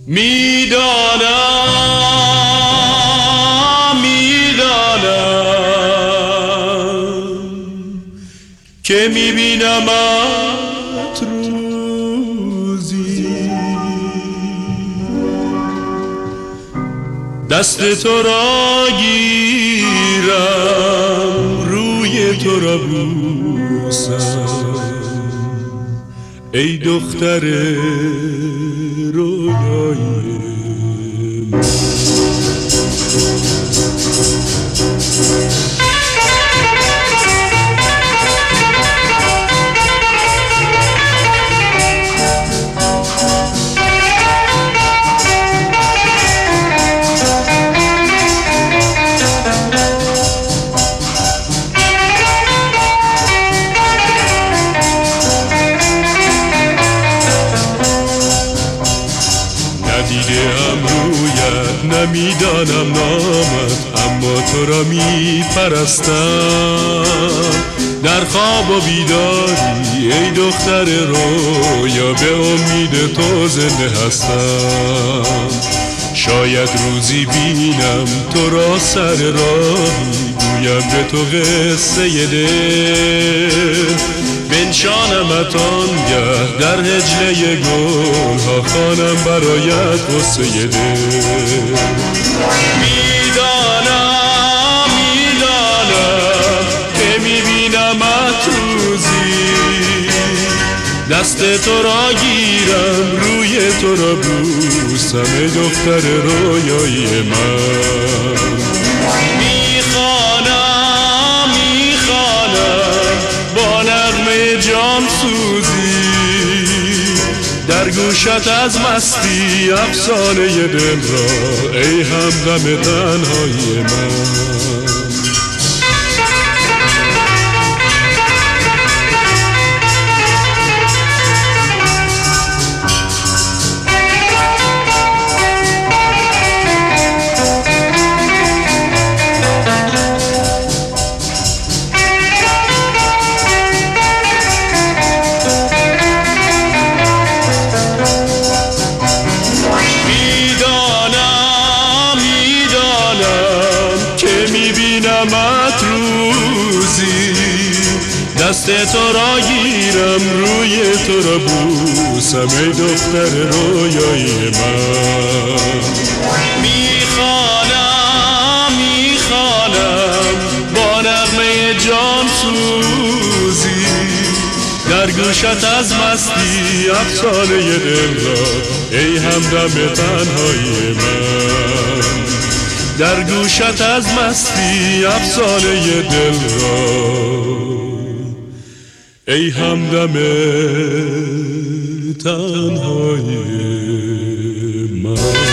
که میبینمت روزی، دست تو را گیرم، روی تو را بوسم، ای دختر رویای من. ندیدم رویت، نمیدانم نامت، اما تو را میپرستم. در خواب و بیداری ای دختر رویا، به امید تو زنده هستم. شاید روزی بینم تو را سر راهی، گویم به تو قصه دل، بنشانمت آنگه در هجله گل ها، خوانم برایت قصه دل. میدانم که میبینمت روزی، دست تو را گیرم، روی تو را بوسم، ای دختر رویای من. میخوانم با نغمه جان سوزی، در گوشت از مستی افسانه دل را، ای همدم تنهای من. میبینمت روزی، دست تو را گیرم، روی تو را بوسم، ای دختر رویای من. میخوانم با نغمه جان سوزی، در گوشت از مستی افسانه دل را، ای همدم تنهای من. در گوشت از مستی افسانه دل را، ای همدم تنهای من.